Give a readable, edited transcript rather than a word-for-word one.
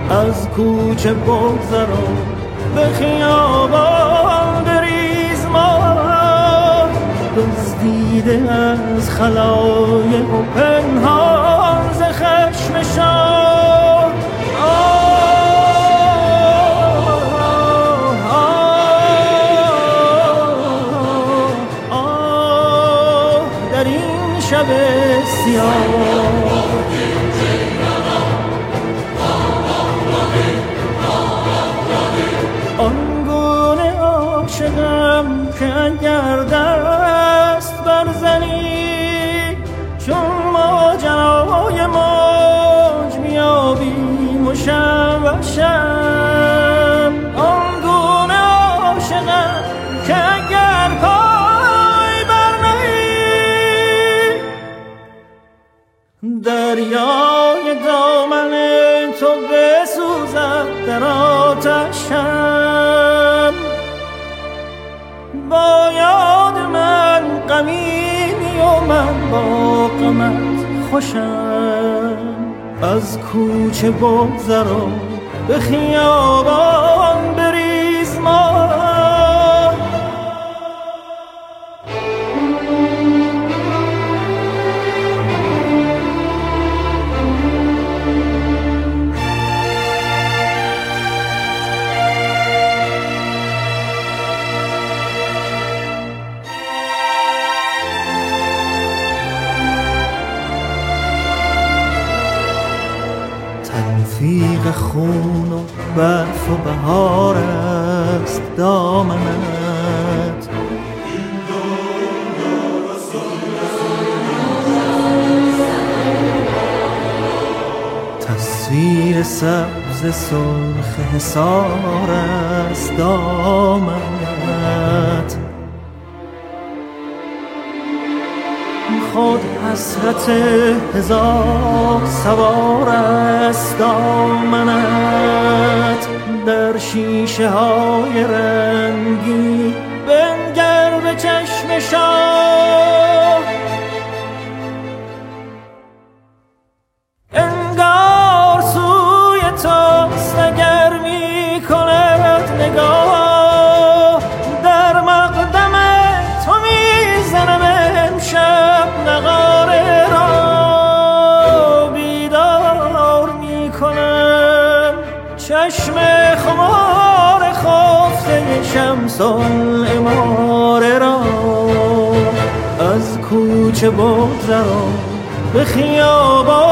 از کوچه بگذرا به خیابان بریز ما دزدیده از خلایق و پنهان ز خشم شاه در این شب سیاه آنگونه عاشقم که اگر دست برزنی چون ماجرای موج میابیم و شم و شم آنگونه عاشقم که اگر پای برنهی دریای دامن تو بسوزد در آتشم با یاد من غمیمی و من با غمت خوشم از کوچه بگذرا به خیابان بریز ما تلفیق خون و برف و بهار است دامنت تصویر سبز سرخ حصار است دامنت خود حسرت هزار سوار است دامنت در شیشه های رنگی بنگر به چشم شاه انگار سوی توست اگر می کند نگاه در مقدم تو می زنم امشب نغاره را بیدار می کنم چشم خمار خفته شمس العماره را از کوچه بگذرا به خیابان